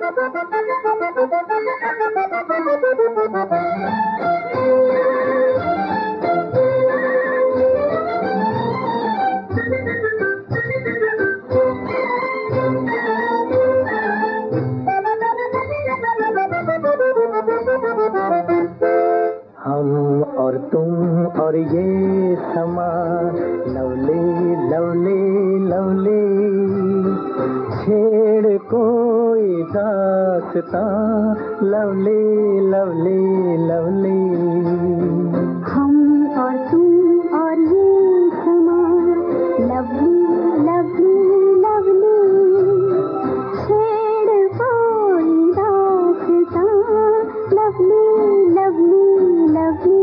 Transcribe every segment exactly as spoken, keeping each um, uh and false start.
हम और तुम और ये समा लवली लवली लवली, छेड़ कोई दास्तां लवली लवली लवली। हम और तुम और ये समा लवली लवली लवली, छेड़ कोई दास्तां लवली लवली लवली।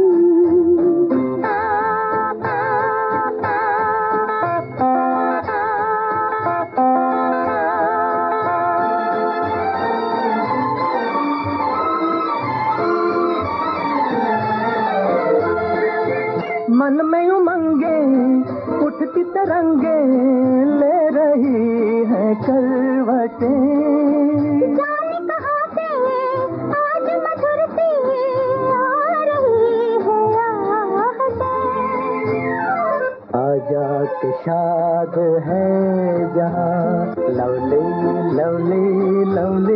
मन में उमंगे उठती तरंगे ले रही है करवटें, जाने कहाँ से आज मधुर सी आ रही है आहटें। आजा के शाद है जहाँ लवली लवली लवली,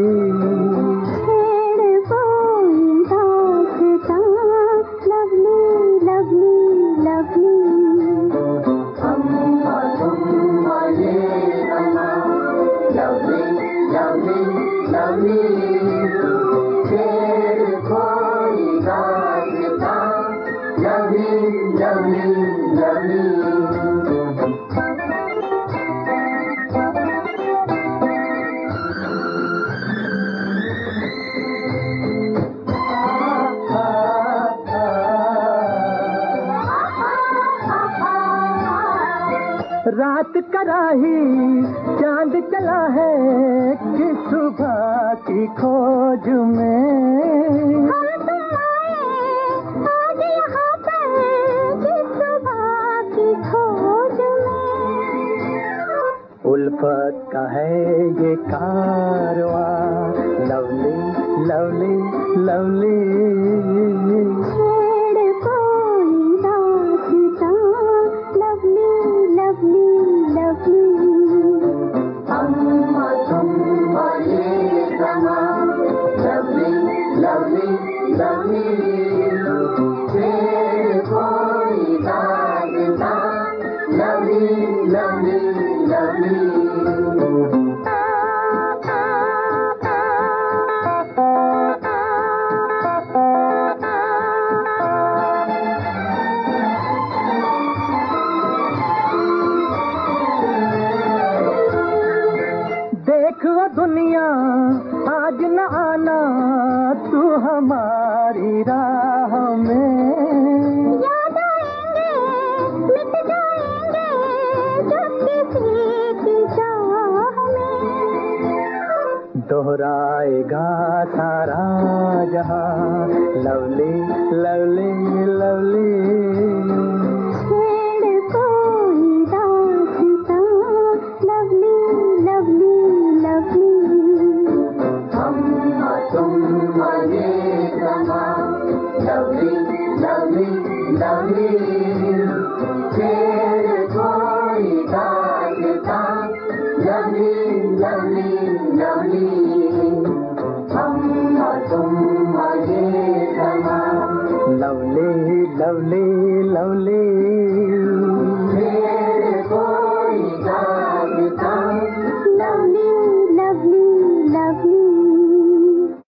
रात कराही चांद चला है कि सुबह की खोज में। हम तुम आए आज यहाँ पर कि सुबह की खोज में। उल्फत का है ये कारवां लवली लवली लवली, देखो दुनिया आज न आना तू हमारी राह में। याद आएंगे मिट जाएंगे जो किसी की चाह में। दोहराएगा सारा जहां lovely lovely lovely, lovely, lovely, lovely.